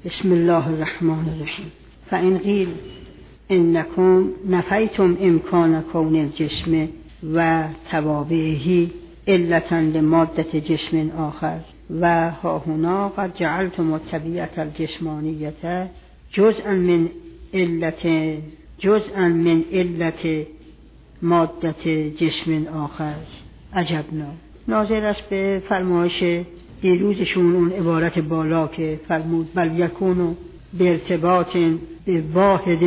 بسم الله الرحمن الرحیم. فإن قیل انکم نفیتم امکان کون الجسم و توابعه علتا لمادة جسم آخر و ها هنا قد جعلتم الطبیعة الجسمانیة جزءا من علت مادة جسم آخر. عجبنا. ناظر است به فرمایش دیروزشون اون عبارت بالا که فرمود بل یکونو به ارتباط به واحد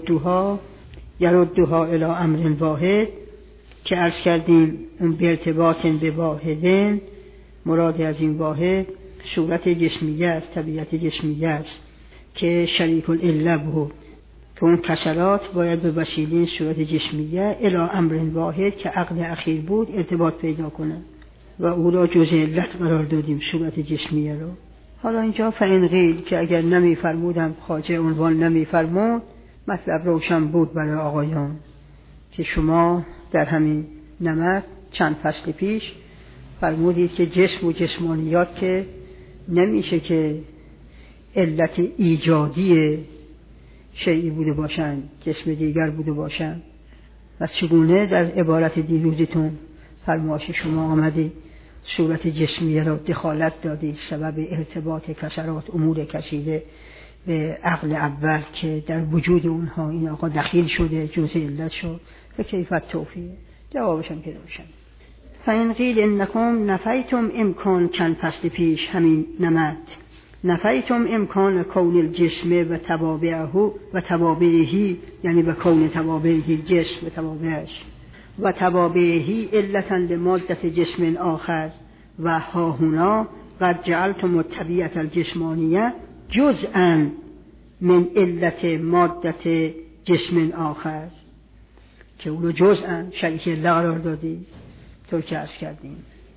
یردوها الی امر واحد، که عرض کردیم اون به ارتباط به واحد مراد از این واحد صورت جسمیه است، طبیعت جسمیه است که شریک العله بود، که اون کسرات باید به وسیله صورت جسمیه الی امر واحد که عقل اخیر بود ارتباط پیدا کنه و او را جزء علت قرار دادیم صورت جسمیه رو. حالا اینجا فإن قیل که اگر نمی فرمودم خواجه عنوان نمی فرمود مطلب روشن بود برای آقایان که شما در همین نمط چند فصل پیش فرمودید که جسم و جسمانیات که نمیشه که علت ایجادی شیئی بوده باشن، جسم دیگر بوده باشن، و چگونه در عبارت دیروزتون فرمایش شما آمده صورت جسمیه را دخالت دادی سبب ارتباط کسرات امور کثیره به عقل اول که در وجود اونها این آقا دخیل شده جزء علت شد و کیفیت توفیه. جوابشم که روشن. فإن قیل انکم نفیتم امکان چند فصل پیش همین نمط نفیتم امکان کون الجسم و توابعه یعنی به کون توابعه جسم و توابعش و توابعه علتا لمادة جسم آخر و ها هنا قد جعلتم الطبیعة الجسمانیه جزءا من علت مادة جسم آخر، که اونو جزءا شریک الله قرار دادی طور که عرض کردیم.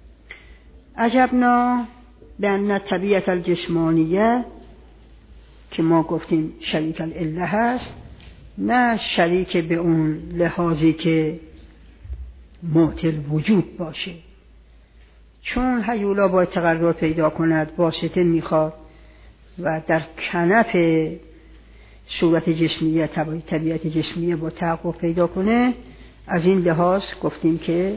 عجبنا بأن الطبیعة الجسمانیه که ما گفتیم شریک الله هست، نه شریک به اون لحاظی که معطل وجود باشه، چون هیولا باید تقرر پیدا کند واسطه میخواد و در کنف صورت جسمیه طبیعت جسمیه با تحقق پیدا کنه. از این لحاظ گفتیم که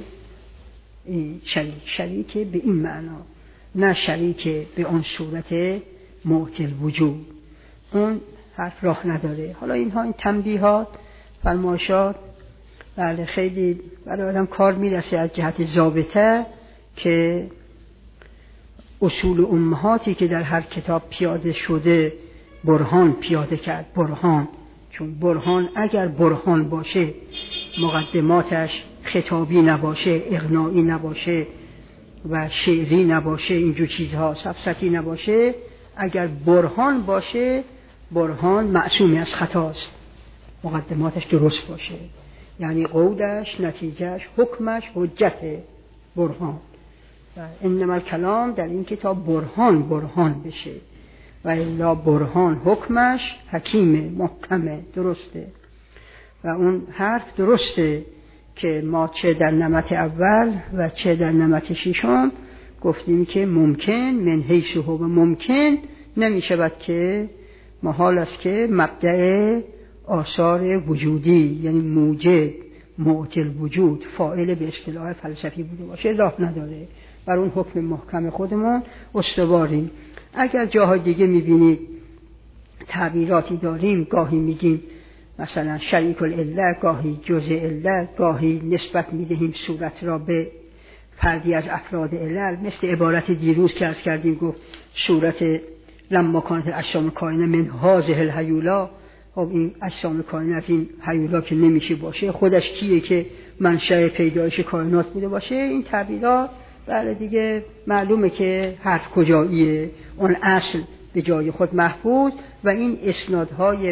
شریک به این معنا، نه شریک به اون صورت معطل وجود، اون حرف راه نداره. حالا اینها این تنبیهات فرمایشات بله خیلی برای آدم کار میرسه از جهت ضابطه که اصول امهاتی که در هر کتاب پیاده شده برهان پیاده کرد. برهان، چون برهان اگر برهان باشه مقدماتش خطابی نباشه، اغنایی نباشه و شعری نباشه، اینجور چیزها سفسطی نباشه، اگر برهان باشه برهان معصومی از خطاست، مقدماتش درست باشه، یعنی قولش، نتیجهش، حکمش حجت برهان. و انما الکلام در این کتاب برهان بشه و الا برهان حکمش حکیمه، محکمه، درسته. و اون حرف درسته که ما چه در نمط اول و چه در نمط ششم گفتیم که ممکن من حیث هو ممکن نمیشود که محال است که مبدأ آثار وجودی یعنی موجد معطل وجود فاعل به اصطلاح فلسفی بوده باشه، راه نداره. بر اون حکم محکم خودمون استواریم. اگر جاهای دیگه میبینید تعبیراتی داریم، گاهی میگیم مثلا شریک العله، گاهی جزء علت، گاهی نسبت میدهیم صورت را به فردی از افراد علل، مثل عبارت دیروز که عرض کردیم گفت صورت لما کانت اجسام کائنه من هذه الهیولا. خب این اجسام کائنه از این هیولا که نمیشه باشه، خودش کیه که منشأ پیدایش کائنات بوده باشه؟ این تعبیرات بله دیگه معلومه که حرف کجاییه، اون اصل به جای خود محفوظ و این اسنادهای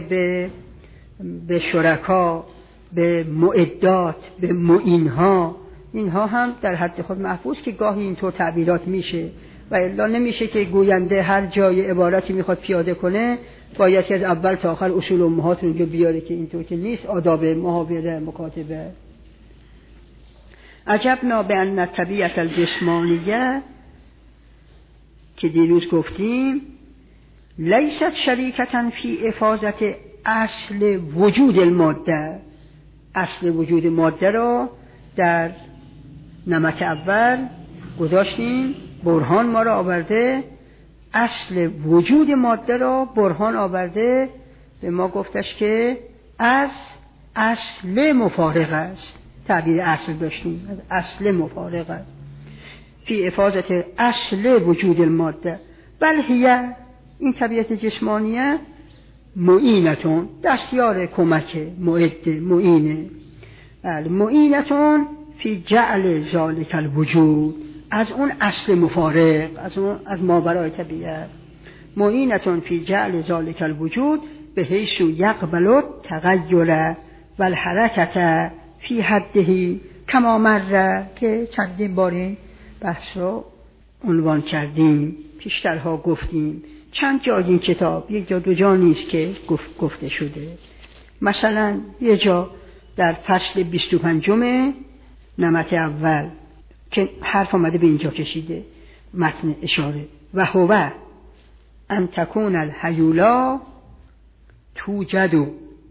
به شرکا، به معدات، به معینها، اینها هم در حد خود محفوظ که گاهی اینطور تعبیرات میشه و الا نمیشه که گوینده هر جای عبارتی میخواد پیاده کنه باید که از اول تا آخر اصول امهات رو بیاره، که اینطور که نیست. آداب محاوره مکاتبه. عجبنا بأن الطبیعة الجسمانیه که دیروز گفتیم لیست شریکتن فی افاظت اصل وجود الماده. اصل وجود ماده را در نمط اول گذاشتیم، برهان ما را آورده، اصل وجود ماده را برهان آورده، به ما گفتش که از اصل مفارق است. تعبیر اصل داشتیم، از اصل مفارق است. فی افاظت اصل وجود الماده بل هی، این طبیعت جسمانیه، معینتون، دستیار کمک، معد، معینه، معینتون فی جعل ذالک الوجود، از اون اصل مفارق، از ماورای طبیعت، معینتون فی جعل ذالک الوجود به حیث یقبل تغیر و الحرکت فی حده کما مر، که چندین بار این بحث رو عنوان کردیم، پیشترها گفتیم. چند جا این کتاب، یک جا دو جا نیست که گفته شده. مثلا یه جا در فصل 25 نمط اول که حرف آمده به اینجا کشیده متن اشاره، و هو ان تکون الحیولا توجد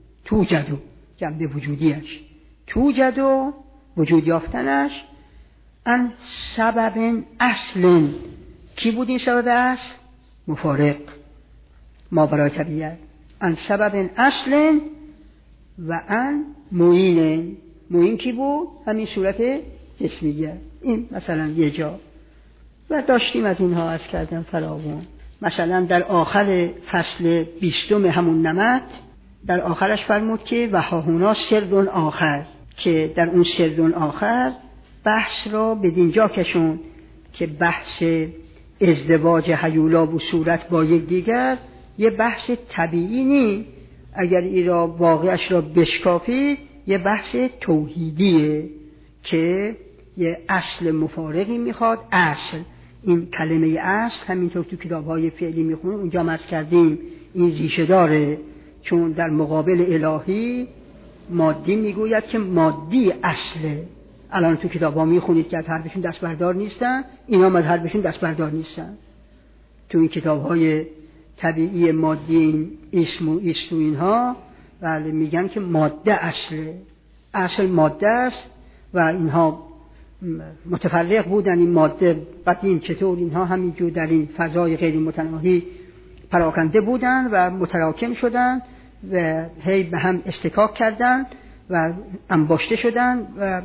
جنبه وجودیش، توجد وجود یافتنش، ان سبب اصل. کی بود این سبب اصل؟ مفارق، ما برای طبیعت. ان سبب اصل و ان معین. معین کی بود؟ همین صورت جسمیه. این مثلا یه جا و داشتیم از اینها عرض کردم فراوان. مثلا در آخر فصل 20 همون نمط، در آخرش فرمود که و هاهونا سر آخر، که در اون سر آخر بحث را به دینجا کشون که بحث ازدواج هیولا و صورت با یک دیگر یه بحث طبیعی نی، اگر این را واقعش را بشکافید یه بحث توحیدیه که یه اصل مفارقی میخواد. اصل، این کلمه اصل همینطور تو کتاب‌های فعلی میخونیم، اونجا مرز کردیم این ریشه داره، چون در مقابل الهی مادی میگوید که مادی اصله. الان تو کتاب‌ها میخونید که از حرفشون دست بردار نیستن، اینا هم از حرفشون دست بردار نیستن. تو این کتاب‌های طبیعی مادی اسم و ایست و اینها بله میگن که ماده اصله، اصل ماده است و اینها متفرق بودن. این ماده قدیم چطور اینها همینجور در این فضای غیر متناهی پراکنده بودن و متراکم شدن و هی به هم استکاک کردن و انباشته شدن و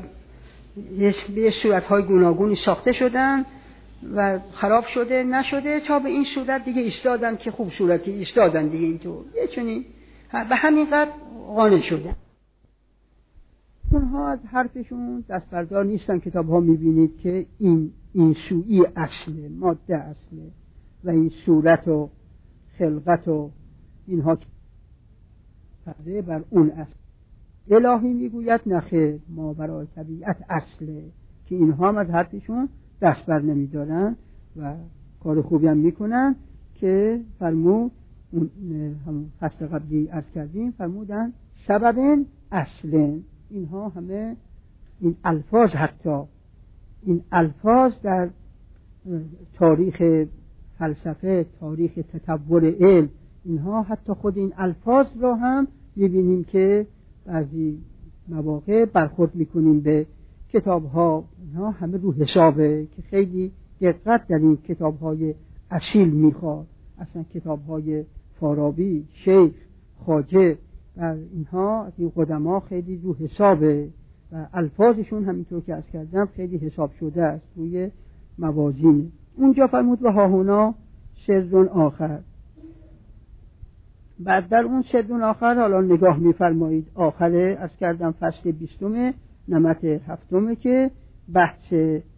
به صورت‌های گوناگونی ساخته شدن و خراب شده نشده تا به این صورت دیگه ایستادن که خوب صورتی ایستادن دیگه اینطور یه چنین به همین قدر قانع شدن. اونها از حرفشون دست بردار نیستن. کتاب ها میبینید که این سوئی اصله، ماده اصله و این صورت و خلقت و اینها فرده بر اون اصل. الهی میگوید نخیر، ما برای طبیعت اصله، که اینها هم از حرفشون دست بر نمیدارن و کار خوبی هم میکنن که فرمود همون فصل قبلی عرض کردیم، فرمودن سبب اصل. اینها همه این الفاظ، حتی این الفاظ در تاریخ فلسفه، تاریخ تطور علم، اینها حتی خود این الفاظ را هم میبینیم که بعضی مواقع برخورد میکنیم به کتاب ها، اینها همه رو حسابه که خیلی دقت در این کتاب های اصیل میخواد. اصلا کتاب های فارابی، شیخ، خواجه و اینها این قدما خیلی رو حسابه و الفاظشون همینطور که عرض کردم خیلی حساب شده است روی موازین. اونجا فرمود و هاهونا سر آخر. بعد در اون سر آخر حالا نگاه میفرمایید، آخره عرض کردم فصل 20 نمط 7 که بحث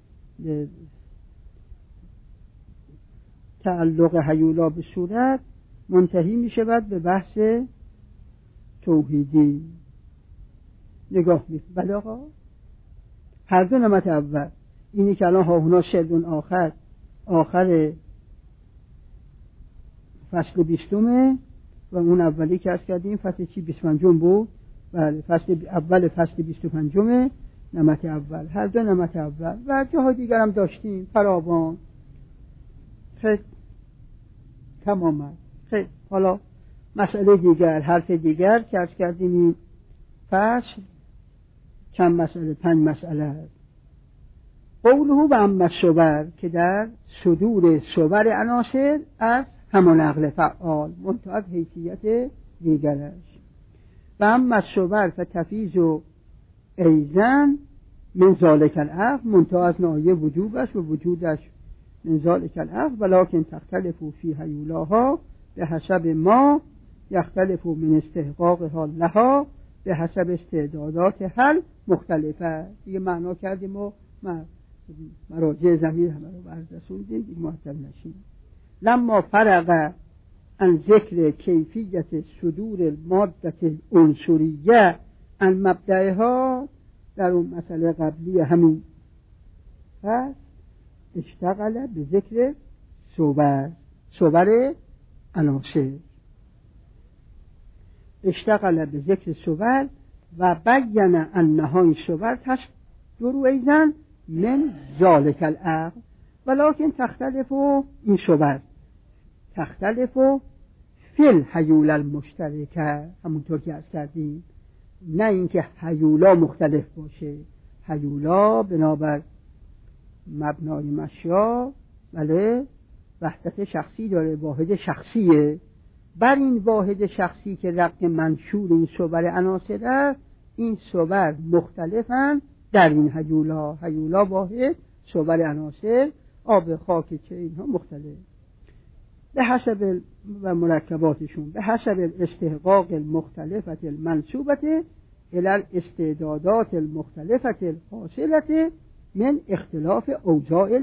تعلق هیولا به صورت منتهی می شود به بحث توحیدی. نگاه می بله آقا، هر دو نمط اول، اینی که الان هاهونا سر آخر فصل 20 و اون اولی که عرض کردیم فصل 25 بود، بله فصل اول فصل 25 نمط اول، هر دو نمط اول و جاهای دیگر هم داشتیم فراوان. خیلی تماما خیلی حالا مسئله دیگر، حرف دیگر که عرض کردیم این فصل چند مسئله، 5 مسئله است. قوله و اما صور که در صدور صور عناصر از همان نقل فعال منتهی از حیثیت دیگرش. و اما صور فتفیز و ایزن من ذالک العقل منتهی از ناحیه وجوبش و وجودش من ذالک العقل ولکن تختلف فی هیولاها به حسب ما یختلف من استحقاقها لها به حسب استعدادات حل مختلفه. دیگه معنا کردیم و مراجع ضمیر همه رو بررسوندیم دیگه معطل نشیم. لما فرغ عن ذکر کیفیت صدور الماده العنصریه عن مبدأها، در اون مسئله قبلی همین پس اشتغل به ذکر صور عناصر، اشتغل به ذکر صور و بیان انها این صور تصدر ایضا من ذالک العقل ولکن تختلف این صور تختلف فی الحیول المشترکه، همونطور که عرض کردیم نه اینکه حیولا مختلف باشه، حیولا بنابر مبنای مشیا بله وحدت شخصی داره، واحد شخصیه، بر این واحد شخصی که رقم منشور این صور عناصر است این صور مختلفن در این حیولا واحد، صور عناصر آب خاک چه اینها مختلف به حسب و مرکباتشون به حسب الاستحقاق المختلفت المنسوبت الى الاستعدادات المختلفت الحاصلت من اختلاف اوضاع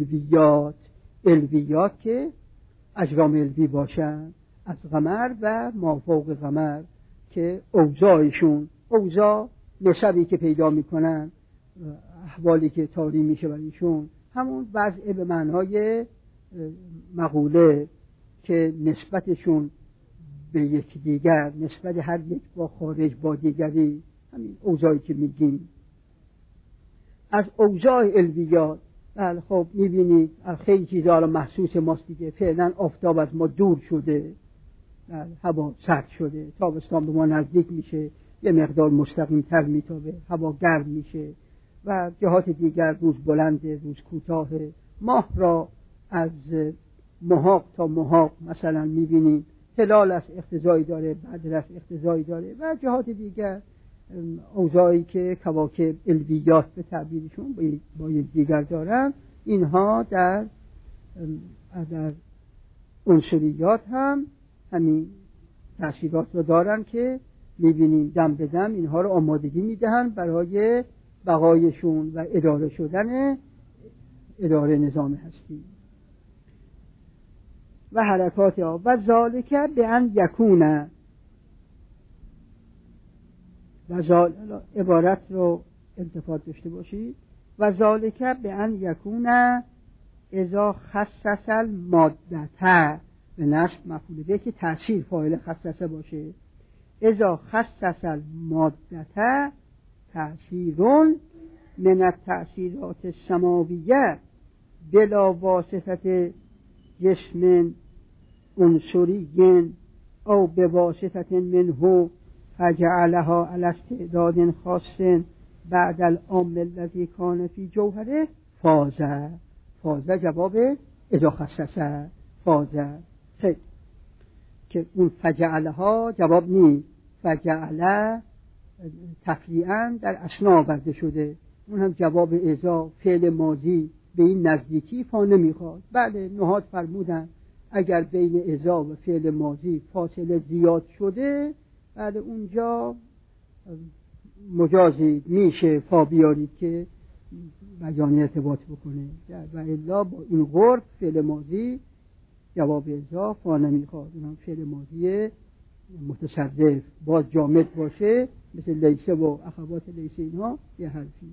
الویات که اجرام الوی باشن از قمر و مافوق قمر که اوضاعشون اوضاع نسبی که پیدا میکنن احوالی که طاری میشه برایشون همون وضع به معنای مقوله که نسبتشون به یکدیگر نسبت هر یک با خارج با دیگری همین اوضاعی که میگیم از اوضاع الویات. بله خب میبینید خیلی چیزها رو محسوس ماست دیگه، فعلا آفتاب از ما دور شده، هوا سرد شده، تابستان به ما نزدیک میشه یه مقدار مستقیم تر میتابه، هوا گرم میشه و جهات دیگر روز بلنده روز کوتاه، ماه را از محاق تا محاق مثلا میبینیم هلال از اختزایی داره، بدر از اختزایی داره و جهات دیگر اوضاعی که کواکب الویات به تعبیرشون با یک دیگر دارن، اینها در عنصریات هم همین تأثیرات رو دارن که میبینیم دم به دم اینها رو آمادگی میدهن برای بقایشون و اداره شدن اداره نظام هستی و حرکات ها. و ذالک به ان یکونه و عبارت رو التفات داشته باشید و ذالک به ان یکونه اذا خصص المادته به نصب مفعول به که تأثیر فاعل خصصه باشه، اذا خصص المادته تأثیرون من التأثیرات السماویه بلا واسطه جسم عنصری او به واسطه منه فجعلها على استعداد خاص بعد العامل الذي كان في جوهره فاز جواب اذا خصصه فازه خیلی که اون فجعلها جواب نی، فجعله تفریعاً در اثنا آورده شده، اون هم جواب اذا فعل ماضی به این نزدیکی فا نمیخواد. بله نحات فرمودن اگر بین اذا و فعل ماضی فاصله زیاد شده بله اونجا مجازی میشه فا بیارید که بیانی ارتباط بکنه و الا با این غرب فعل ماضی جواب اذا فا نمیخواد، اون هم فعل ماضی متصرف باز جامد باشه مثل لیسه و اخوات لیسه اینها یه حرفی.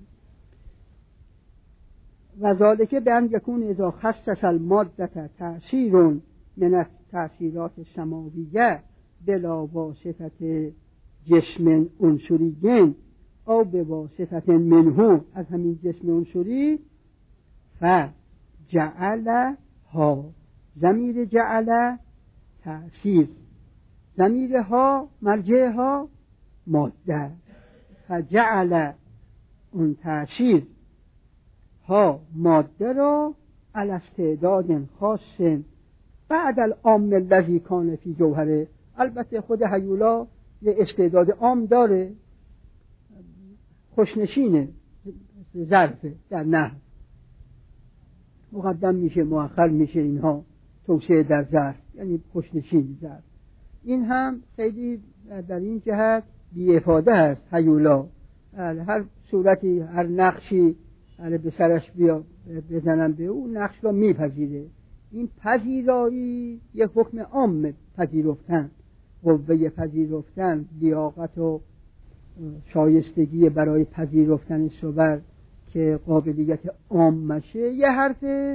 و ذالک به ان یکون اذا خصص الماده تأثیر من التأثیرات السماویه بلا واسطه جسم عنصری او به واسطه منه از همین جسم عنصری فجعلها ضمیر جعل تأثیر، ضمیرها مرجعها ماده، فجعل اون تأثیر ها ماده را علی استعداد خاص بعد العام الذی کان فی جوهره. البته خود هیولا یه استعداد عام داره، خوشنشینه، ظرفه در نحو مقدم میشه مؤخر میشه، اینها توسعه در ظرف یعنی خوشنشین ظرف. این هم خیلی در این جهت بی افاده است. هیولا هر صورتی هر نقشی به سرش بزنن به او نقش را میپذیره. این پذیرایی یک حکم عام پذیرفتن، قوه پذیرفتن، لیاقت و شایستگی برای پذیرفتن صور که قابلیت عام مشه یه حرفه،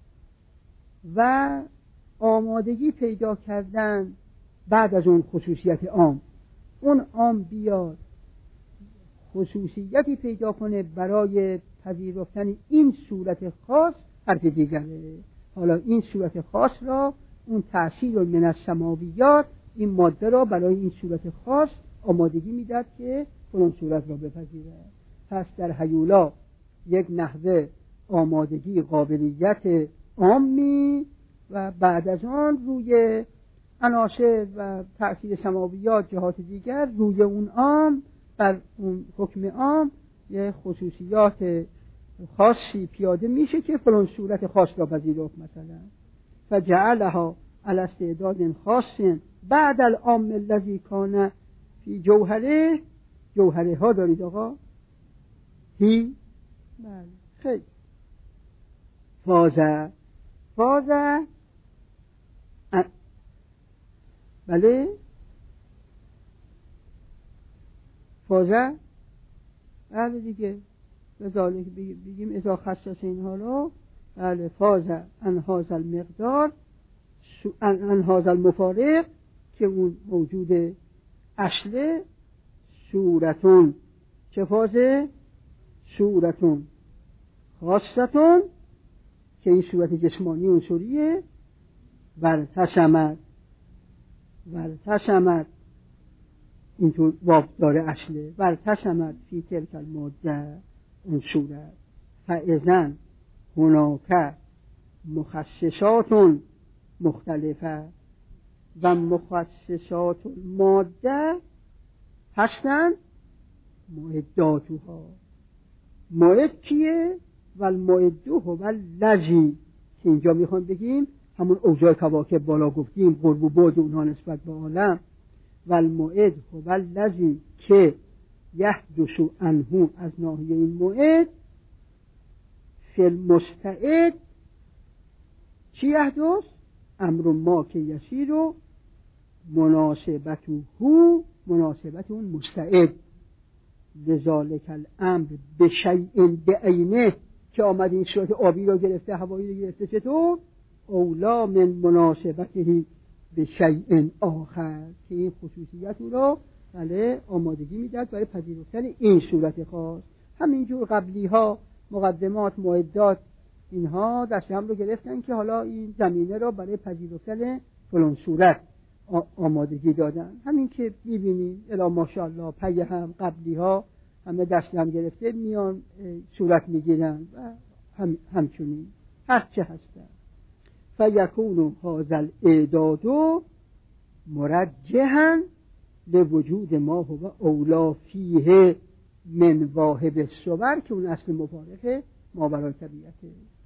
و آمادگی پیدا کردن بعد از اون خصوصیت عام، اون عام بیاد خصوصیتی پیدا کنه برای پذیرفتن این صورت خاص حرف دیگره. حالا این صورت خاص را اون تأثیر من السماویات این ماده را برای این صورت خاص آمادگی میداد که اون صورت را بپذیره. پس در هیولا یک نحوه آمادگی قابلیت عامی و بعد از آن روی عناصر و تأثیر سماویات جهات دیگر روی اون عام بر اون حکم عام یه خصوصیات خاصی پیاده میشه که فلان صورت خاص را پذیرفت. مثلا فجعلها علی استعداد خاص بعد العام الذی کان فی جوهره. جوهره ها دارید آقا؟ هی بله خیلی فازه بله فازه بله دیگه بذالک بگیم اذا خصص اینها رو بله فازه انهاز المقدار انهاز المفارق که اون موجود اصله صورتون چه فازه صورتون خاصتون که این صورت جسمانی عنصریه ورتسمت اینطور واو داره اصله ورتسمت فی تلک الماده اون صورت فاذن هناک مخصصات مختلفه و مخصصات ماده هستند معداتها. معد کیه؟ و المعدو هو الذی که اینجا میخوام بگیم همون اوضاع کواکب بالا گفتیم قرب و بعد اونها نسبت به عالم. و المعد هو الذی که یحدث عنه از ناحیه این معد فی المستعد چی یحدث؟ امر ما که یسیر و مناسبت اون مستعد لذالک الامر به شیء بعینه که آمد این صورت آبی را گرفته هوایی را گرفته چطور؟ اولا من مناسبته به شیء آخر که این خصوصیت او را بله آمادگی میداد برای پذیرفتن این صورت خاص. همینجور قبلی ها مقدمات معدات اینها دست هم رو گرفتن که حالا این زمینه را برای پذیرفتن فلان صورت آمادگی دادن. همین که میبینیم الا ماشاءالله پی هم قبلی ها همه دست هم گرفته میان صورت میگیرن و همچنین هر چه هستن. فیکون هذا الاعداد مرجحا لوجود ما هو اولا فیه من واهب الصور که اون اصل مفارقه ما برای طبیعته.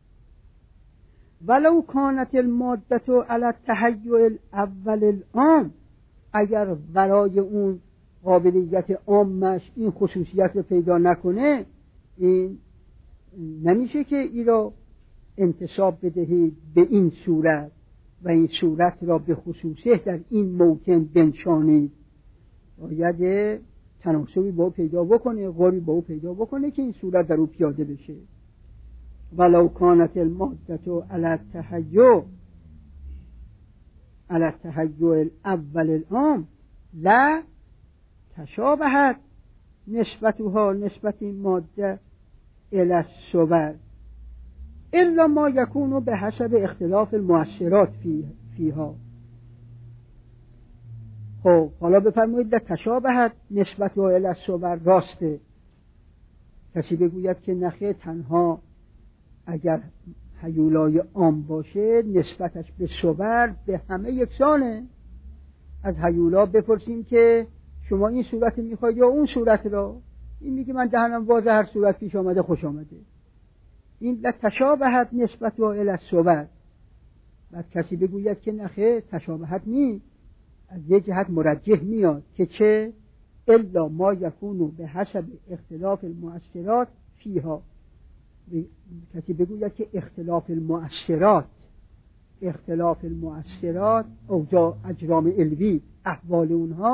ولو کانت المادة علی التهیع الاول العام اگر برای اون قابلیت عامش این خصوصیت رو پیدا نکنه این نمیشه که این را انتساب بدهید به این صورت و این صورت را به خصوصه در این موطن بنشانید. باید تناسبی با او پیدا بکنه، قربی با او پیدا بکنه که این صورت در او پیاده بشه. ولو کانت المادة علی التهیع الاول العام لا تشابهت نسبتها نسبت این ماده الی الصور الا ما یکون به حسب اختلاف المؤثرات فیها خب حالا بفرمایید تشابهت نسبت الی الصور راسته. کسی بگوید که نخیر، تنها اگر هیولای عام باشه نسبتش به صور به همه یکسانه. از هیولا بپرسیم که شما این صورت میخواید یا اون صورت را، این میگه من دهنم واضح، هر صورت پیش آمده خوش آمده. این تشابهت نسبت الی الصور. بعد کسی بگوید که نخیر تشابهت نیست، از یک جهت مرجح میاد که چه الا ما یکونو به حسب اختلاف المؤثرات فیها. کسی بگوید که اختلاف المؤثرات اوجا اجرام علوی، احوال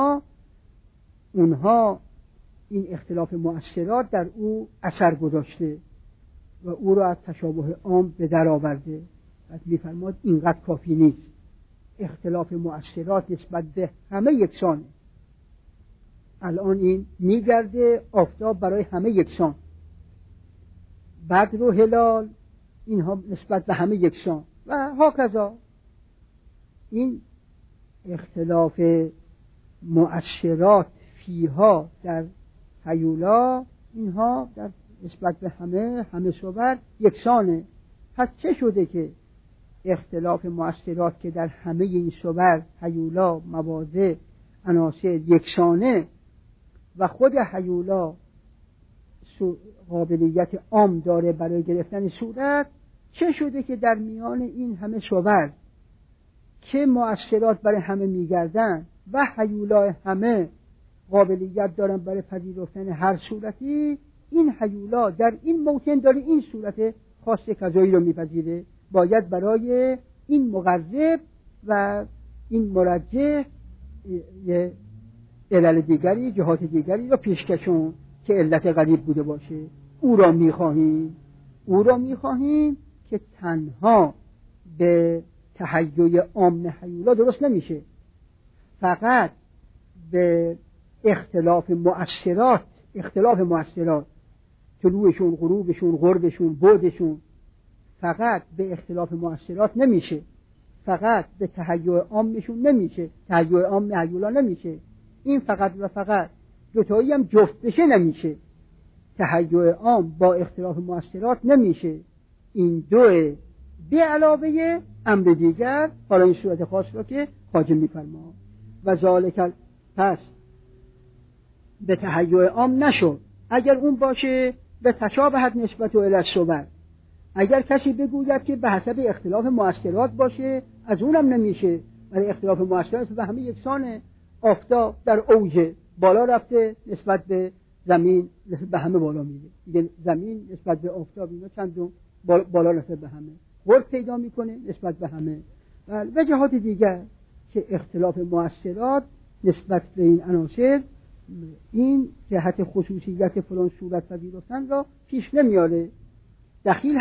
اونها این اختلاف مؤثرات در او اثر گذاشته و او را از تشابه عام به در آورده. بعد میفرماد اینقدر کافی نیست، اختلاف مؤثرات نسبت به همه یکسانه. الان این میگرده آفتاب برای همه یکسان، بدر و هلال اینها نسبت به همه یکسان و هاکذا. این اختلاف مؤثرات فیها در هیولا، اینها در نسبت به همه صور یکسانه. پس چه شده که اختلاف مؤثرات که در همه این صور، هیولا، مواضع، عناصر یکسانه و خود هیولا قابلیت عام داره برای گرفتن صورت، چه شده که در میان این همه صور که مؤثرات برای همه میگردن و هیولا همه قابلیت دارن برای پذیرفتن هر صورتی، این هیولا در این موطن داره این صورت خاص کذایی رو میپذیره، باید برای این مقرب و این مرجح علل دیگری، جهات دیگری رو پیشکشون که علت غریب بوده باشه. او را میخواهیم که تنها به تهیع عام هیولا درست نمیشه، فقط به اختلاف مؤثرات طلوعشون، غروبشون، غربشون، بعدشون، فقط به اختلاف مؤثرات نمیشه، فقط به تهیع عامشون نمیشه، تهیع عام هیولا نمیشه. این فقط و فقط دوتایی هم جفت بشه نمیشه، تهیع عام با اختلاف مؤثرات نمیشه. این دوه به علاوه امر دیگر، حالا این صورت خاص را که خواجه میفرما و ذالک، پس به تهیع عام نشد. اگر اون باشه به تشابهت نسبت الی الصور. اگر کسی بگوید که به حسب اختلاف مؤثرات باشه، از اونم نمیشه، ولی اختلاف مؤثرات به همه یکسانه. آفتاب در اوج بالا رفته نسبت به زمین، نسبت به همه بالا میره دیگه، زمین نسبت به آفتاب اینا چندون بالا نسبت به همه، غرب پیدا میکنه نسبت به همه. و جهات دیگر که اختلاف مؤثرات نسبت به این عناصر این جهت خصوصیت فلان صورت پذیرفتن را پیش نمیاره. دخیل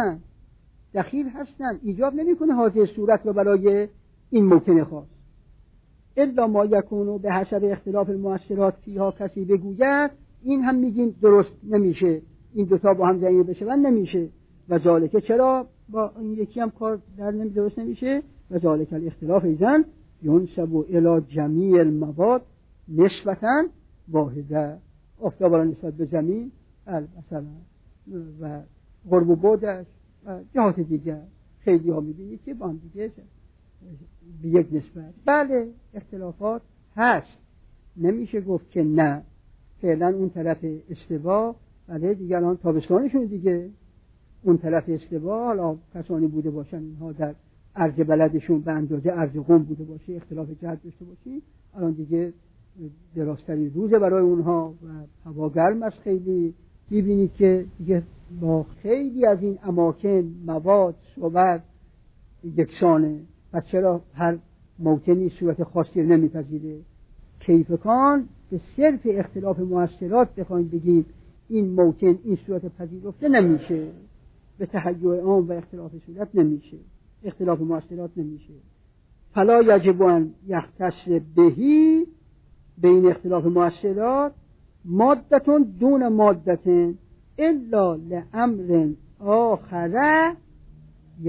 هستن، ایجاب نمیکنه حاضر صورت را برای این موطن خاص. الا ما یکونو به حسب اختلاف المؤثرات فیها. کسی بگوید این هم میگیم درست نمیشه، این دوتا با هم جمع بشه و نمیشه. و ذالک، چرا با این یکی هم کار در درست نمیشه؟ و ذالک الاختلاف ایزن ینسب الی جمیع المواد نسبتا واحده. آفتاب را نسبت به زمین مثلا و غرب و بعدش و جهات دیگر خیلی ها میبینید که با هم دیگه به یک نسبت. بله اختلافات هست، نمیشه گفت که نه. فعلا اون طرف استوا، بله دیگران تابستانشون دیگه اون طرف استوا، حالا کسانی بوده باشن اینها در عرض بلدشون به اندازه عرض قم بوده باشه، اختلاف جهت داشته باشی، الان دیگه دراستری روزه برای اونها و هوا گرم است. خیلی میبینید که دیگه با خیلی از این اماکن مواد صور یکسانه. پس چرا هر موطنی صورت خاصی رو نمیپذیره؟ کیفکان به صرف اختلاف مؤثرات بخوایم بگیم این موطن این صورت پذیرفته نمیشه، به تهیع عام و اختلاف صورت نمیشه، اختلاف مؤثرات نمیشه. فلا یجب ان یختص بهی، بین اختلاف مؤثرات، مادتون دون مادتن الا لامر آخر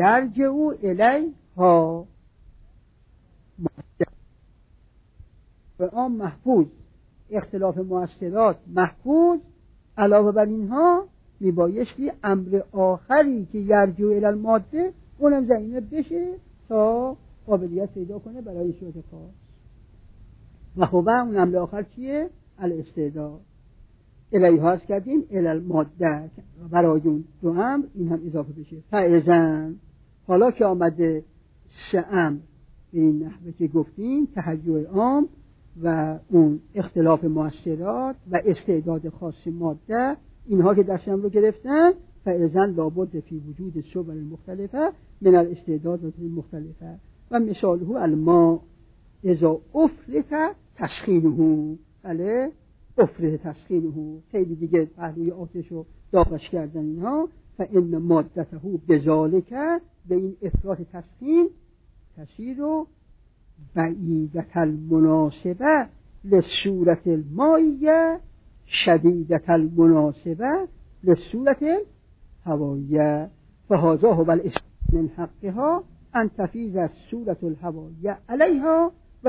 یرجع الیها. عام محفوظ، اختلاف مؤثرات محفوظ. علاوه بر اینها میبایستی امر آخری که یرجع الی الماده اونم ضمیمه بشه تا قابلیت پیدا کنه برای شروط خاص. و هو اون امر آخر چیه؟ الاستعداد. الیها عرض کردیم الی الماده، برای اون دو امر این هم اضافه بشه. فاذن، حالا که آمده سه امر به این نحوه که گفتیم، تهیع عام و اون اختلاف مؤثرات و استعداد خاص ماده، اینها که دستم رو گرفتن، فاذن لابد فی وجود صور مختلفه من الاستعداد المختلفه و مثاله الماء اذا افرط تسخینه. بله، افرط تسخینه، خیلی دیگه پهلوی آتش رو داغش کردن اینها. فان مادته بذالک، به این افراط تسخین تسیر و بعیدت المناسبه لصورت المائیه شدیدت المناسبه لصورت الهواییه. فهذا هو الاسم من حقها ان تفیض الصورت الهواییه علیها و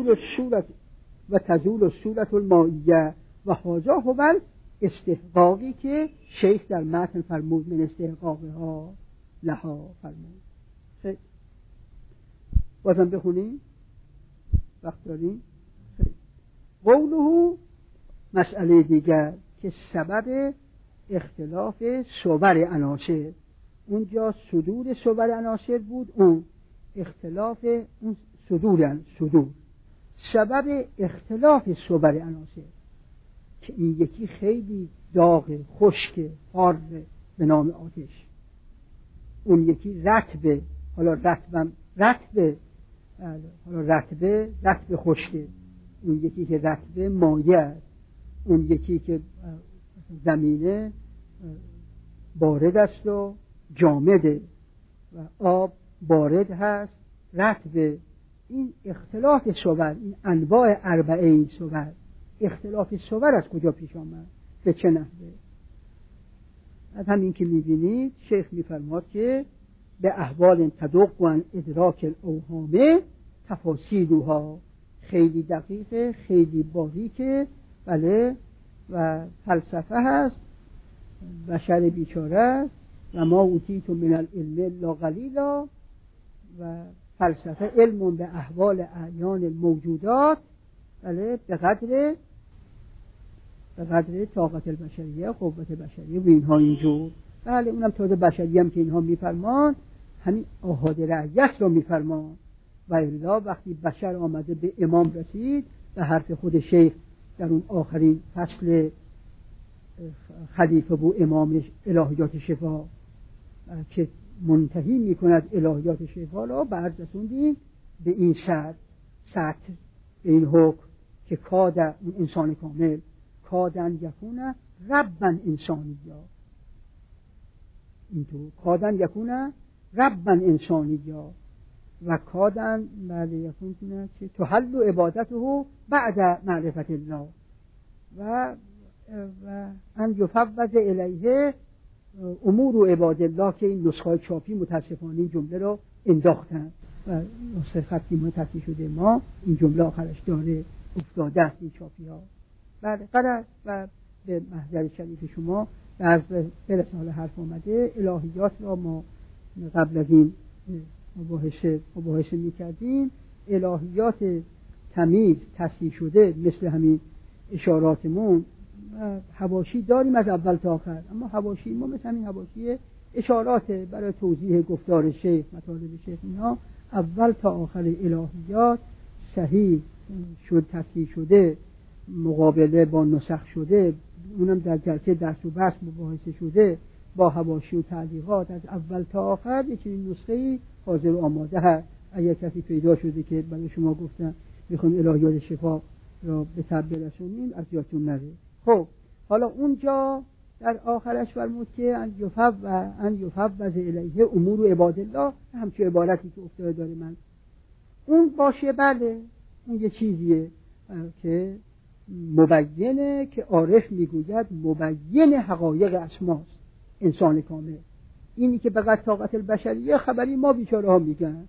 تزول الصورت المائیه. و هذا هو الاستحقاقی که شیخ در متن فرمود من استحقاقها لها فرمود. خیلی بازم بخونیم، وقت داریم. قوله، مسئله دیگر که سبب اختلاف صور عناصر، اونجا صدور صور عناصر بود، اون اختلاف اون صدور سبب اختلاف صور عناصر که این یکی خیلی داغ، خشک، حار به نام آتش، اون یکی رطبه، حالا رطبه خشکه، اون یکی که رطبه مایع است، اون یکی که زمینه بارد است و جامده و آب بارد هست رطبه. این اختلاف صور، این انواع اربعه این صور، اختلاف صور از کجا پیش آمد، به چه نحوه؟ از همین که میبینید شیخ میفرماد که به احوال تدق و ادراک الاوهام تفاصیلها، خیلی دقیقه، خیلی باریکه. بله، و فلسفه هست، بشر بیچاره و ما اوتیتم من العلم الا قلیلا، و فلسفه علم به احوال اعیان الموجودات، بله، به قدر طاقت البشریه، قوت بشریه و اینها اینجور. بله، اونم تازه بشری هم که اینها میفرمان همین آحاد رعیت رو میفرمان. و الا وقتی بشر آمده به امام رسید، به حرف خود شیخ در اون آخرین فصل خلیفه و امامش الهیات شفا که منتهی میکند الهیات شفا را، بعد رسوندیم به این سطر به این حکم که کاد اون انسان کامل کادن یکون ربن انسانیا، اینطور کادن یکون ربن انسانیا و کادن بعد یکون کنه که تحل عبادته بعد معرفت الله و ان یفوض الیه امور عباد الله، که این نسخه چاپی متاسفانه این جمله رو انداختن و نسخه خطی متفی شده ما این جمله آخرش داره افتاده است این چاپی ها. بعد قرار و به محضر شریف شما در برسال حرف آمده الهیات را ما قبل از این مباحثه می کردیم. الهیات تمیز تصحیح شده مثل همین اشاراتمون حواشی داریم از اول تا آخر، اما حواشی ما مثل همین حواشی اشارات برای توضیح گفتار شیخ، مطالب شیخ، اینها اول تا آخر الهیات صحیح شد، تصحیح شده، مقابله با نسخ شده، اونم در جلسه درس و بحث مباحثه شده با حواشی و تعلیقات از اول تا آخر. یکی نسخه‌ای حاضر و آماده هست، اگر کسی پیدا شده که برای شما گفتن میخوان الهیات شفا را به تب برسونیم از یادتون نره. خب حالا اونجا در آخرش فرمود که ان یفوض الیه امور عباد الله، همچون عبارتی که افتاده داره من اون باشه. بله، اون یه چیزیه که مبینه، که عارف میگوید مبین حقایق اسماست، انسان کامل. اینی که بقدر طاقت البشریه خبری ما بیچاره ها میگن،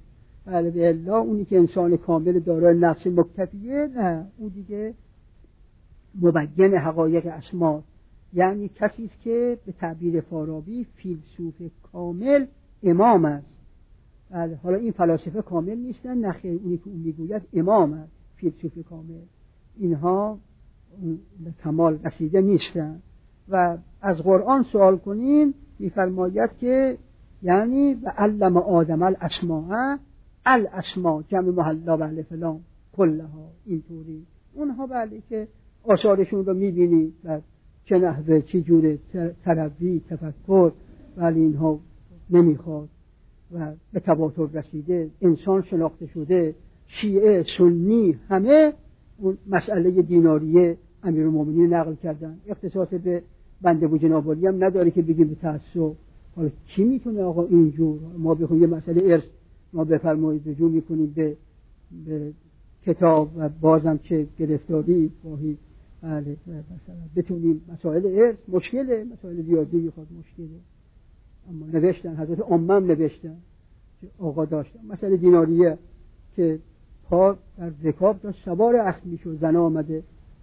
بله به الا اونی که انسان کامل دارای نفس مکتفیه، نه اون دیگه مبین حقایق اسما، یعنی کسی است که به تعبیر فارابی فیلسوف کامل امام است. بله حالا این فلاسفه کامل نیستن، نخیر اونی که اون میگوید امام است، فیلسوف کامل، اینها به کمال رسیده نیستن. و از قرآن سوال کنیم میفرماید که یعنی و علم آدم الاسماء جمع محلا بله فلان کلها، اینطوری اونها بله که آثارشون رو میبینی و چه نحوه چه جوره تربی تفکر ولی اینها نمیخواد و به تواتر رسیده، انسان شناخته شده، شیعه سنی همه اون مسئله دیناریه امیرالمومنین نقل کردن، اختصاص به بنده و جناب عالی هم نداره که بگیم به تعصب. حالا کی میتونه آقا اینجور ما بخویم یه مسئله ارث ما بفرمایید رجوع میکنیم به کتاب و بازم چه گرفتاری باهی بله مثلا بتونیم مسائل ارث مشکله، مسائل ریاضی میخواد مشکله، اما نوشتن حضرت عمم نوشتن که آقا داشتن مسئله دیناریه که پا در رکاب داشت سوار اسب میشد، زن آمده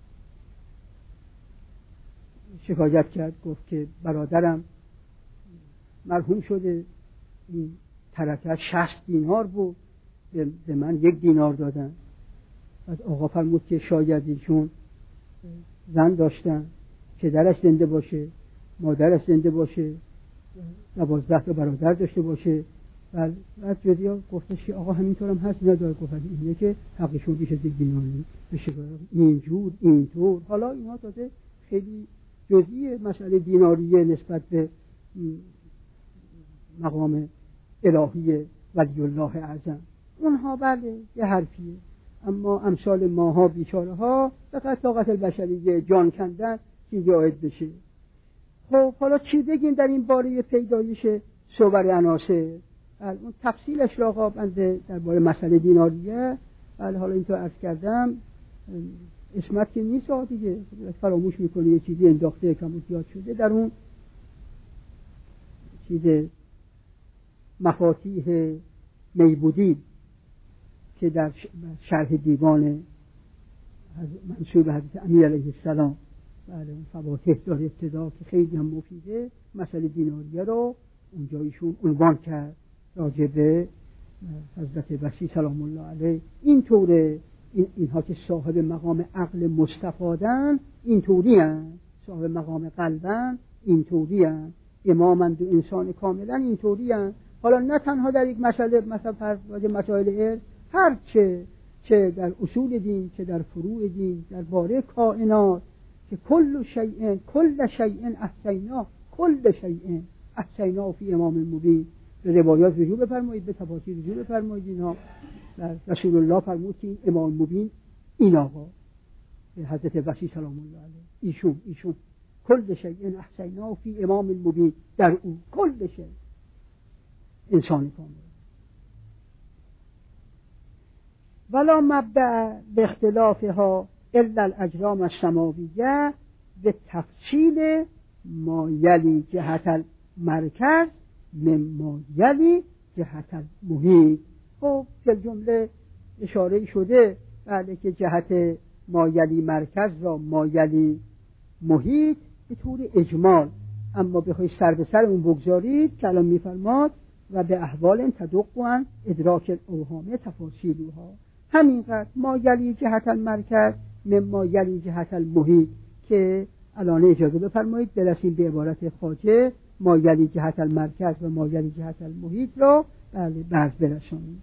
شکایت کرد، گفت که برادرم مرحوم شده، این ترکه 60 دینار بود، به من 1 دینار دادن. بعد آقا فرمود که شاید ایشون زن داشتن، پدرش زنده باشه، مادرش زنده باشه، 12 تا برادر داشته باشه. بعد جدیا گفتش که آقا همینطور هم هست، نداره، گفت اینه که حقشون بیش از 1 دینار بشه، اینجور اینطور. حالا اینا تازه خیلی جزئی مسئله دیناریه نسبت به مقام الهی ولی الله اعظم، اونها بله یه حرفیه، اما امثال ماها بیچاره ها فقط طاقت البشریه جان کندن چیزی عاید بشه. خب حالا چی بگیم در این باره پیدایش صور عناصر؟ اون تفصیلش را آقا بنده درباره مسئله دیناریه بله حالا اینطور عرض کردم، اسمت که نیست دیگه، فراموش میکنه یه چیزی انداخته کم و زیاد شده در اون چیز مفاتیح میبودی که در شرح دیوان منسوب حضرت امیر علیه السلام بله اون فواتح داره ابتدا که خیلی هم مفیده، مسئله دیناریه رو اونجا ایشون عنوان کرد راجع به حضرت وصی سلام الله علیه. اینطوره اینها که صاحب مقام عقل مستفادن اینطوری هستند، صاحب مقام قلبن اینطوری هستند، امامند و انسان کاملا اینطوری هستند. حالا نه تنها در یک مسئله مثلا مسائل ارث، هر چه در اصول دین چه در فروع دین درباره کائنات که کل شیء احصینا فی امام مبین، به روایات رجوع بفرمایید، به تفاسیر رجوع بفرمایید. اینها رسول الله فرمود که امام مبین این آقا حضرت وصی سلام الله علیه ایشون کل شیء احصینا فی امام مبین، در او کل شیء انسان کامل. ولا مبدأ به اختلافها الا الاجرام السماویه به تفصیل ما یلی جهت المرکز مما یلی جهت المحیط. خب در جمله اشاره شده بله که جهت ما یلی مرکز را ما یلی محیط به طور اجمال، اما بخوای سر به سر اون بگذارید که الان میفرماد و به احوال تدقوا ادراک الاوهام تفاصیلها، همینقدر ما یلی جهت المرکز مما یلی جهت المحیط که الان اجازه بفرمایید برسیم به عبارت خواجه ما یلی جهت المرکز و ما یلی جهت المحیط را بله بعض برسانیم.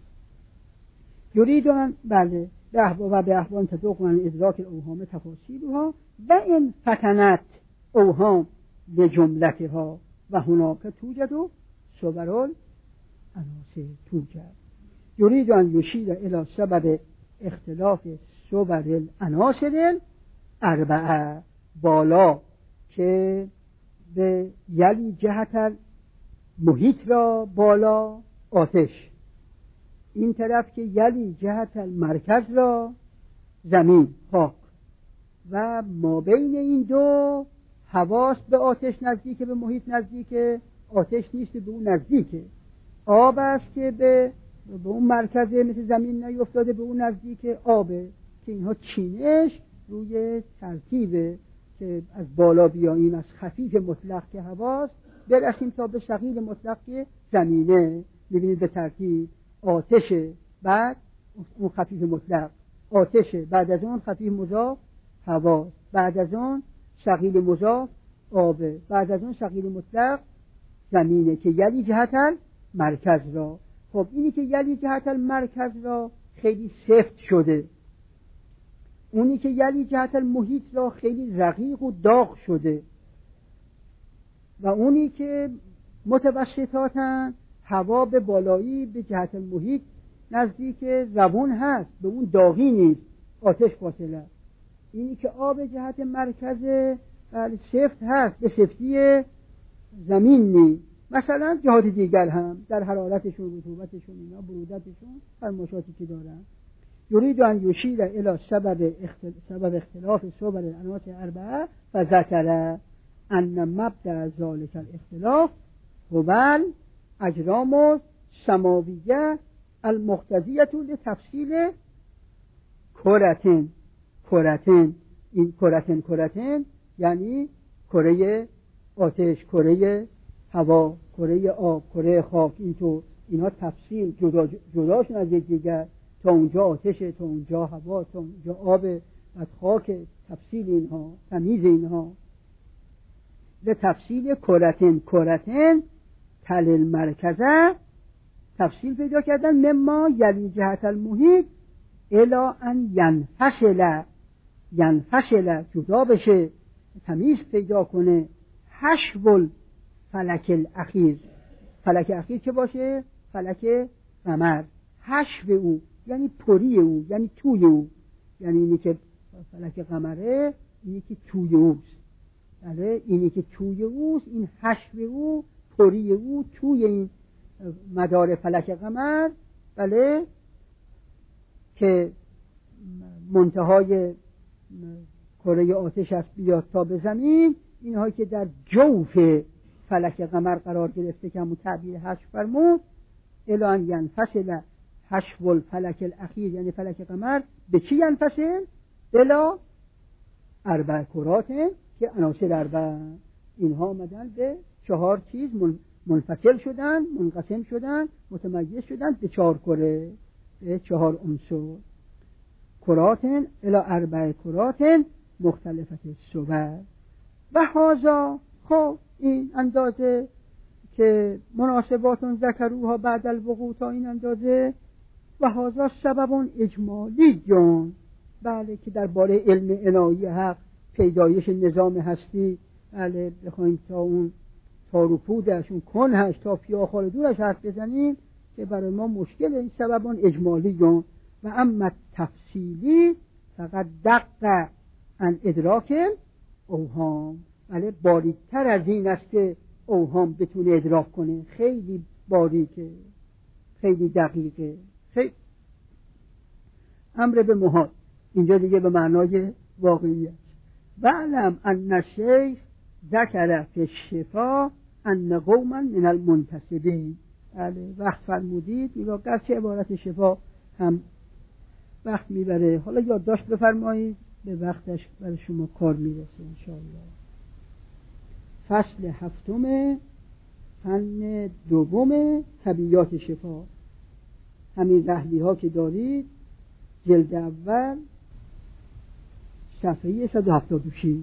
یریدون بله و به احوال تدقوا ادراک الاوهام تفاصیلها و این فتنت اوهام لجملتها و هناک توجد و صورال عناصر توجد. یرید ان یشیر الی سبب اختلاف صور العناصر الاربعه، بالا که به یلی جهت محیط را بالا آتش، این طرف که یلی جهت المرکز را زمین خاک، و ما بین این دو حواس به آتش نزدیک، به محیط نزدیک، آتش نیست به اون نزدیک، آب است که به به اون مرکز مثل زمین نیفتاده، به اون نزدیک آبه که اینها چینش روی ترتیبه که از بالا بیاییم، از خفیف مطلق که هواست برسیم تا به ثقیل مطلق که زمینه. میبینید به ترتیب آتشه، بعد اون خفیف مطلق آتشه، بعد از اون خفیف مضاف هوا، بعد از اون ثقیل مضاف آبه، بعد از اون ثقیل مطلق زمینه که یلی جهت مرکز را. خب اینی که یلی جهت مرکز را خیلی سفت شده، اونی که یلی جهت محیط را خیلی رقیق و داغ شده، و اونی که متوسطاتن هوا به بالایی به جهت محیط نزدیک روون هست، به اون داغی نیست، آتش فاصله. اینی که آب جهت مرکز سفت هست، به سفتی زمین نیست. مثلا جهات دیگر هم در حرارتشون، رطوبتشون، اینا برودتشون، فرماشاتی که دارن. یرید ان یشیر الی سبب اختلاف صور العناصر اربعه و ذکر ان مبدأ ذلك الاختلاف هو الاجرام السماویه المقتضیه لتفصیل کرتن. این کرتن یعنی کره آتش، کره هوا، کره آب، کره خاک. اینطور اینها تفصیل جداشون از یکدیگر، تا اونجا آتشه، تا اونجا هوا، تا اونجا آب، از خاک. تفصیل اینها، تمیز اینها به تفصیل کرتن تل المرکزه، تفصیل پیدا کردن مما یلی جهت المحیط الا ان ینفصل جدا بشه، تمیز پیدا کنه. حشو فلک الاخیر، فلک اخیر که باشه فلک قمر. حشو او یعنی پری او، یعنی توی او، یعنی اینی که فلک قمره، اینی که توی اوست. بله، اینی که توی اوست، این حشو او، پری او توی این مدار فلک قمر. بله، که منتهای کره آتش است بیاد تا به زمین. اینهایی که در جوف فلک قمر قرار گرفته که همون تعبیر حشو فرمود، الی ان ینفصل حشو الفلک الاخیر، یعنی فلک قمر به چی ینفصل؟ الی اربع کرات که عناصر اربع، اینها آمدن به 4 چیز منفصل شدن، منقسم شدن، متمایز شدن به 4 کره، به 4 عنصر. کراتن الی اربع کراتن مختلفت صور و هذا. خب این اندازه که مناسباتون ذکروها بعد الوقوع، تا این اندازه. و هذا سبب اجمالی جان، بله، که درباره علم الهی حق، پیدایش نظام هستی، بله، بخوایم تا اون تاروپودش، اون کنهش، تا فیاخال دورش حرف بزنیم که برای ما مشکل. این سبب اجمالی جان. و اما تفصیلی فقط دقیق ان ادراک اوهام، بله، باریکتر از این است که اوهام بتونه ادراک کنه. خیلی باریکه، خیلی دقیقه، خیلی امر به محال. اینجا دیگه به معنای واقعی است. و علم ان الشیخ ذکر فی الشفا ان قوما من المنتسبین. بله، وقت فرمودید نگاه، گرچه عبارت شفا هم وقت میبره، حالا یادداشت بفرمایید، به وقتش برای شما کار میرسه انشاءالله. فصل 7 فن 2 طبیعیات شفا. همین رحلی ها که دارید، جلد اول صفحه 176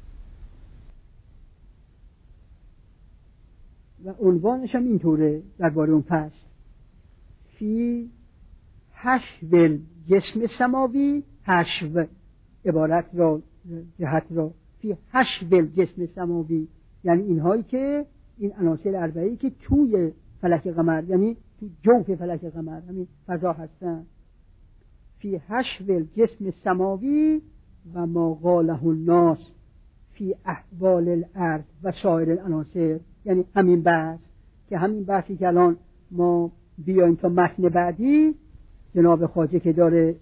و عنوانش هم اینطوره درباره اون فصل: فی حشو جسم سماوی. حشو عبارت را، جهت را، فی حشو جسم سماوی یعنی اینهایی که، این عناصر اربعه‌ای که توی فلک قمر، یعنی تو جوف فلک قمر، همین فضا هستن. فی حشو جسم سماوی و ما قاله الناس فی احوال الارض و سایر العناصر، یعنی همین بحث که همین بحثی که الان ما بیایم تا متن بعدی جناب خواجه که داره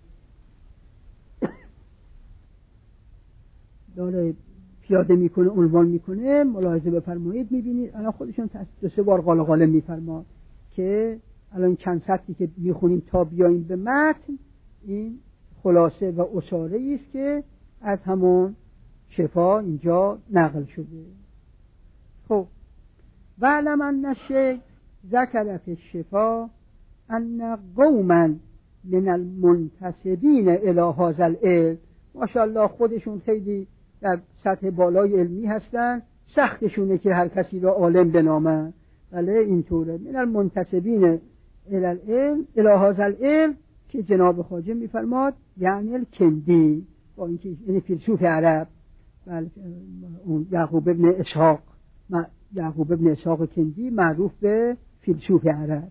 پیاده میکنه، عنوان میکنه، ملاحظه بفرمایید. میبینید الان خودشون 2-3 بار قال قاله میفرما که الان چند سطری که میخونیم تا بیاییم به متن، این خلاصه و اشاره است که از همون شفا اینجا نقل شده. خب وعلم ان الشیخ ذکر فی الشفا ان قوما من المنتسبین الی هذا العلم، ماشاءالله خودشون خیلی در سطح بالای علمی هستن، سختشونه که هر کسی را عالم بنامن. بله اینطوره. من المنتسبین الی العلم الی هذا العلم که جناب خواجه میفرماد یعنی الکندی، با اینکه این فیلسوف عرب، بله اون یعقوب ابن اسحاق کندی معروف به فیلسوف عرب،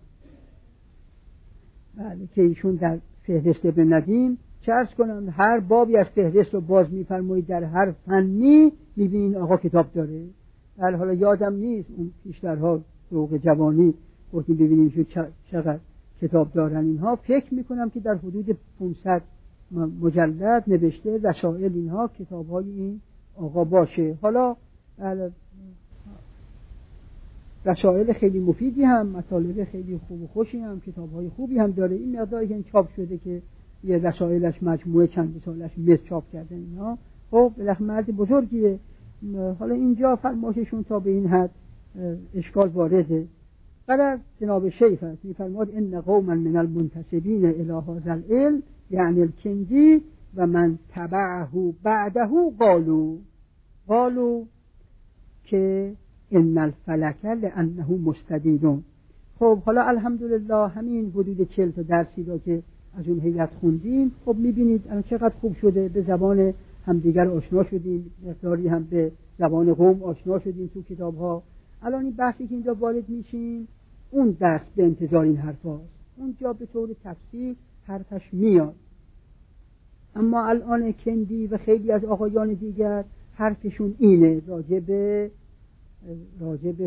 بله که ایشون در فهرست ابن ندیم چه عرض کنم هر بابی از فهرست رو باز میفرمایید در هر فنی میبینین آقا کتاب داره. بله حالا یادم نیست اون پیشترها ذوق جوانی وقتی ببینیم چقدر کتاب دارن اینها، فکر میکنم که در حدود 500 مجلد نوشته رسائل اینها کتاب‌های این آقا باشه. حالا رسائل خیلی مفیدی هم، مطالب خیلی خوب و خوشی هم، کتاب‌های خوبی هم داره. این مقداری که این چاپ شده که یه رسائلش مجموعه چند سالش مس چاپ کردن اینها، خب بالاخره مرد بزرگیه. حالا اینجا فرمایششون تا به این حد اشکال وارده. بعد جناب شیخ است می‌فرماد ان قوما من المنتسبین الی هذا العلم یعنی الکندی و من تبعه بعده قالوا که ان الفلک لانه مستدین. خب حالا الحمدلله همین حدود 40 تا درسی را که از اون هیئت خوندیم، خب می‌بینید الان چقدر خوب شده، به زبان همدیگر آشنا شدیم، مقداری هم به زبان قوم آشنا شدیم تو کتاب‌ها. الان این بحثی که اینجا وارد میشیم اون دست به انتظار این حرفاست، اونجا به طور تفصیل حرفش میاد. اما الان کندی و خیلی از آقایان دیگر حرفشون اینه راجع به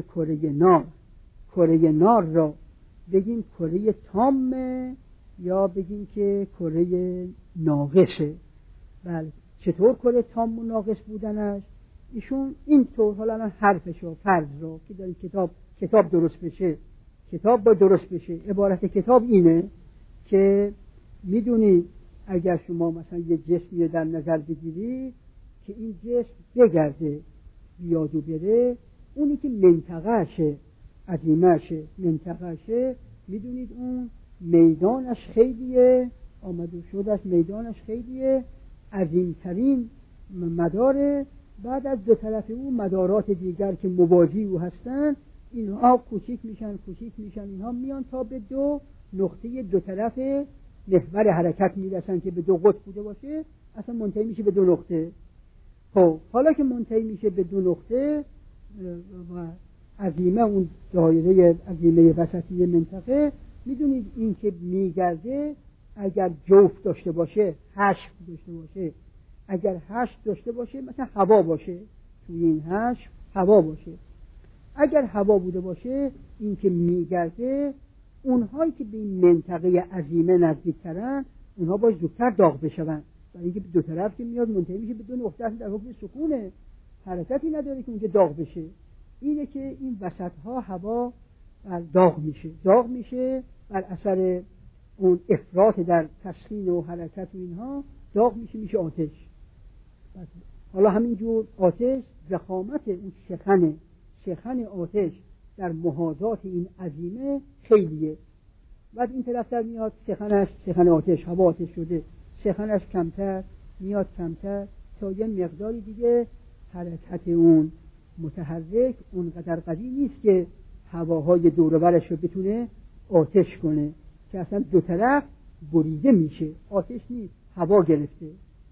کره نار را بگیم کره تامه یا بگیم که کره ناقصه. بله چطور کره تام و ناقص بودنش ایشون اینطور، حالا الان حرفشو فرض رو که در کتاب درست بشه، کتاب با درست بشه. عبارت کتاب اینه که میدونی اگر شما مثلا یه جسمی در نظر بگیرید که این جسم بگرده بیاد و بره، اونی که منطقهشه عظیمشه منطقهشه، میدونید اون میدانش خیلیه، آمد و شدش میدانش خیلیه، عظیمترین مداره. بعد از دو طرف او مدارات دیگر که موازی او هستن، اینها کوچیک میشن اینها میان تا به دو نقطه دو طرف محور حرکت میرسن که به دو قطب بوده باشه، اصلا منتهی میشه به دو نقطه. خب حالا که منتهی میشه به دو نقطه و عظیمه اون دایره عظیمه وسطی منطقه، میدونید این که میگرده اگر جفت داشته باشه، حشو داشته باشه، اگر حشو داشته باشه مثلا هوا باشه، توی این حشو هوا باشه، اگر هوا بوده باشه، این که میگرده اونهایی که به این منطقه عظیمه نزدیکترن اونها باید زودتر داغ بشون، برای اینکه دو طرف که میاد منتهی میشه به دو نقطه در حکم سکونه، حرکتی نداره که اونجا داغ بشه. اینه که این وسطها هوا داغ میشه بر اثر اون افراط در تسخین و حرکت و اینها داغ میشه آتش. حالا همینجور آتش ضخامت اون سخن آتش در محاذات این عظیمه خیلیه. بعد این طرف در میاد سخن آتش، هوا آتش شده، سخنش کمتر میاد تا یه مقداری دیگه حرکت اون متحرک اونقدر قوی نیست که هواهای دور و برش رو بتونه آتش کنه، که اصلا دو طرف بریده میشه، آتش نیست، هوا گرفته،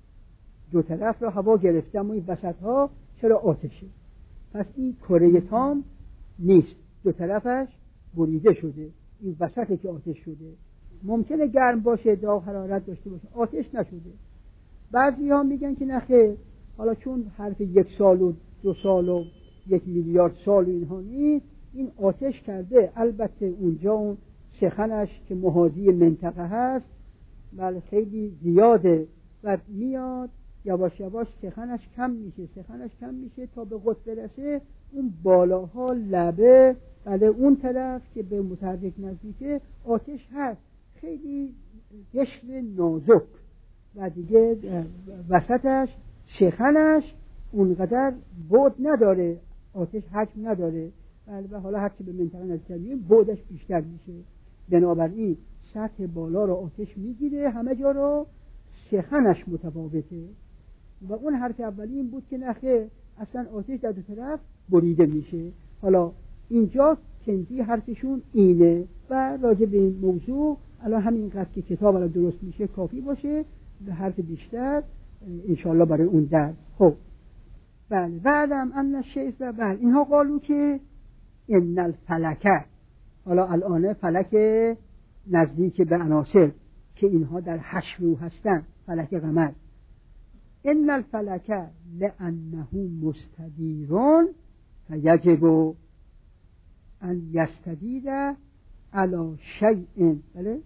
دو طرف رو هوا گرفته، اما این وسط ها چرا آتشه؟ پس این کره تام نیست، دو طرفش بریده شده، این وسطه که آتش شده. ممکنه گرم باشه، داغ حرارت داشته باشه، آتش نشده. بعضی ها میگن که نخیر، حالا چون حرف 1 سال و 2 سال و 1 میلیارد سال اینها نیست، این آتش کرده. البته اونجا اون سخنش که محاذی منطقه هست بله خیلی زیاده و میاد یواش یواش سخنش کم میشه تا به قطب برسه. اون بالاها لبه بله اون طرف که به متحرک نزدیکه آتش هست، خیلی قشر نازک و دیگه وسطش سخنش اونقدر بعد نداره، آتش حجم نداره. و حالا هرچی به منطقه نزدیکتر میگیم بعدش بیشتر میشه. بنابراین سطح بالا رو آتش میگیره، همه جا رو سخنش متفاوته. و اون حرف اولی این بود که نخه اصلا آتش در دو طرف بریده میشه. حالا اینجا کندی حرفشون اینه و راجع به این موضوع الان همینقدر که کتاب الان درست میشه کافی باشه، به حرف بیشتر انشاءالله برای اون درس. خب بله بعدم ان الشیخ بله اینها قالو که ان الفلکه، حالا الان فلک نزدیک به عناصر که اینها در حشو هستن، فلک قمر. ان الفلکه لانه مستدیرون فیجب ان یستدید علی شیء. بله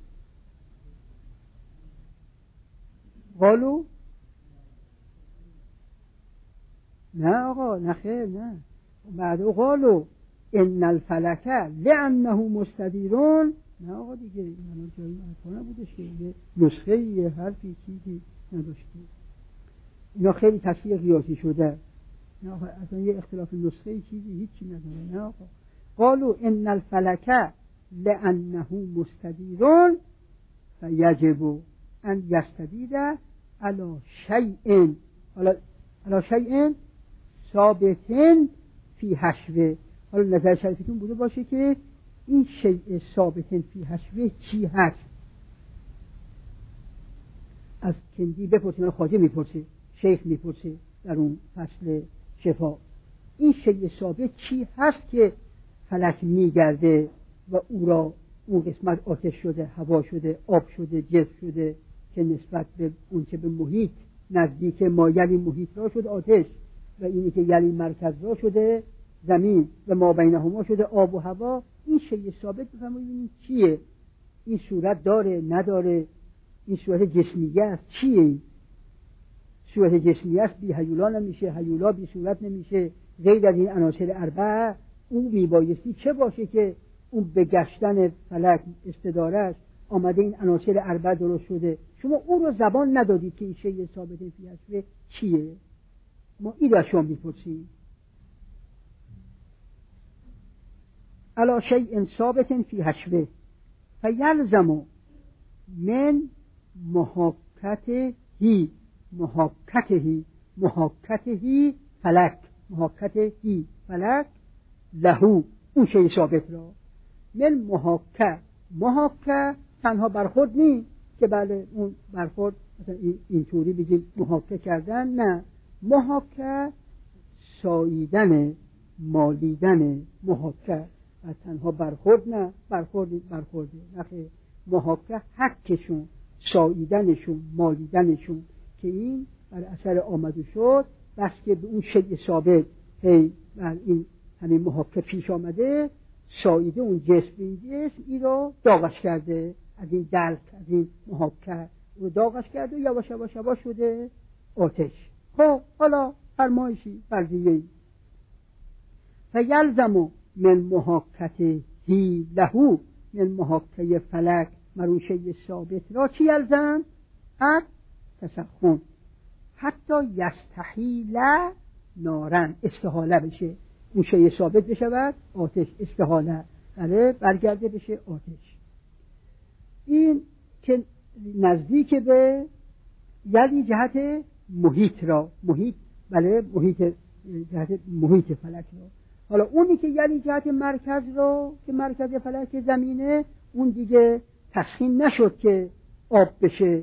قالو نه آقا نه خیر نه بعد قالو ان الفلکه لانه مستدیرون. نه آقا دیگه این جایی معرفانه بودش که یه نسخه یه حرفی چیزی نداشته، اینا خیلی تصویر قیاسی شده. نه آقا اصلا یه اختلاف نسخه چیزی هیچی نداره. نه آقا قالو ان الفلکه لانه مستدیرون فیجب ان یستدید علی شیء. علی شیء ثابتن فی حشوه. حالا نظر شریفتون بوده باشه که این شیء ثابتن فی حشوه چی هست؟ از کندی بپرسیم، خواجه میپرسه، شیخ میپرسه در اون فصل شفا، این شیء ثابت چی هست که فلک میگرده و او را اون قسمت آتش شده، هوا شده، آب شده، جسم شده که نسبت به اون که به محیط نزدیک ما یلی محیط را شده آتش و اینی که یلی مرکز را شده زمین و ما بینهما شده آب و هوا. این شیء ثابت بفرمایید چیه؟ این صورت داره نداره؟ این صورت جسمیه است چیه؟ صورت جسمیه است بی هیولا نمیشه، هیولا بی صورت نمیشه. غیر از این عناصر اربعه اون میبایستی چه باشه که اون به گشتن فلک استدارش آمده این عناصر اربعه درست شده؟ شما اون رو زبان ندادید که این شیء ثابت فی حشوه چیه؟ ما این را شما میپرسیم. علی شیء ثابت فی حشوه فیلزم من محاکته فلک لهو، اون شیء ثابت را من محاکه تنها برخورد نیست که بله اون برخورد مثلا اینطوری بگیم محاکه کردن، نه، محاکه ساییدن، مالیدن، محاکه و تنها برخورد نه، برخورده نخیر، محاکه حکشون، ساییدنشون، مالیدنشون که این بر اثر آمد و شد بس که به اون شیء ثابت هی بر این همین محاکه پیش آمده، ساییده اون جسم این رو داغش کرده، از این دلک، از این محاکه رو داغش کرده و یواش یواش شده آتش. خب حالا فرمایشی فرضیه‌ای فیلزم من محاکته لهو من محاکه فلک مرو شیء ثابت را چی یلزم؟ تسخن حتی یستحیل نارن، استحاله بشه اون شیء ثابت بشود آتش، استحاله برگرده بشه آتش. این که نزدیک به یعنی جهت محیط را، محیط بله محیط، جهت محیط فلک را. حالا اونی که یعنی جهت مرکز را که مرکز فلک زمینه، اون دیگه تسخین نشد که آب بشه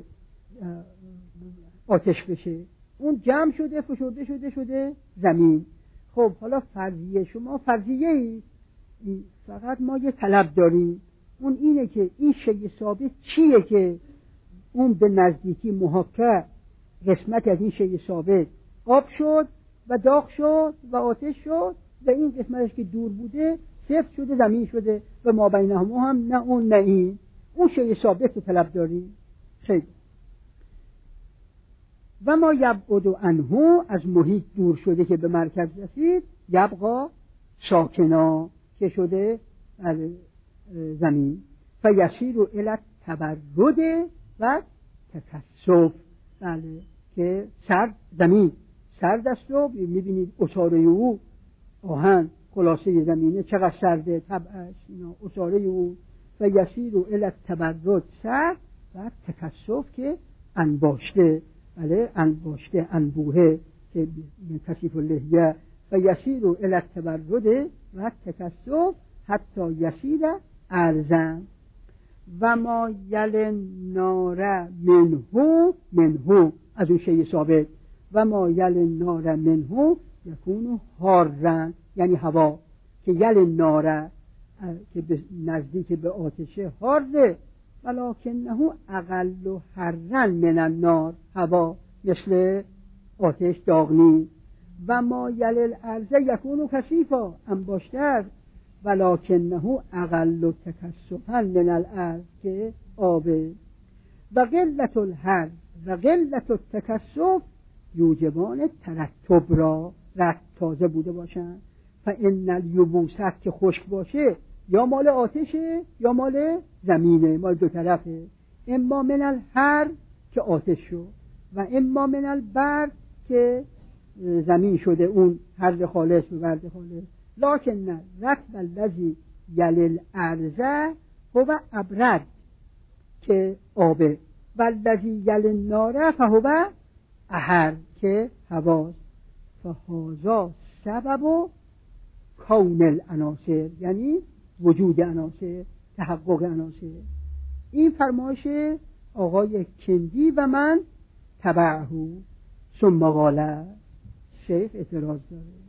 آتش بشه، اون جمع شده فشرده شده زمین. خب حالا فرضیه شما فرضیه فقط ما یه طلب داریم، اون اینه که این شیء ثابت چیه که اون به نزدیکی محاکه قسمت از این شیء ثابت آب شد و داغ شد و آتش شد و این قسمتش که دور بوده سفت شده زمین شده و ما بینهما هم نه اون نه این، اون شیء ثابت رو طلب داریم. خیلی و ما یبعد عنه از محیط دور شده که به مرکز رسید، یبقا ساکنا که شده زمین، فیسیر الی التبرد و تکثف، بله که زمین سرد است و میبینید اصاره او آهن خلاصه زمینه چقدر سرده، طبعش اینا اصاره او، فیسیر الی التبرد سرد و تکثف که انباشته، بله انباشته انبوه که کثیف اللحیه، فیسیر الی التبرد و تکثف حتی یسیر ارزن و ما یل نار منهو از اون شیء ثابت، و ما یل نار منهو یکونو حارن یعنی هوا، که یل نار که نزدیک به آتشه حاره، ولکنه اقل حرن من النار، هوا مثل آتش داغنی، و ما یل الارض یکونو کثیفا انباشتر، ولکنه اقل تکثفا من الارض که آبه، و قلت الحر و قلت التکثف یوجبان ترتب را، تازه بوده باشن، فان الیبوست که خشک باشه یا مال آتشه یا مال زمینه، مال دو طرفه، اما من الحر که آتش شد و اما من البرد که زمین شده، اون حر خالص و برد خالص، لکن رطب الذی یلی الارض هو ابرد که آبه، و الذی یلی النار فهو احر که هواست، فهذا سبب کون العناصر یعنی وجود عناصر، تحقق عناصر. این فرمایش آقای کندی و من تبعه. ثم قال، شیخ اعتراض داره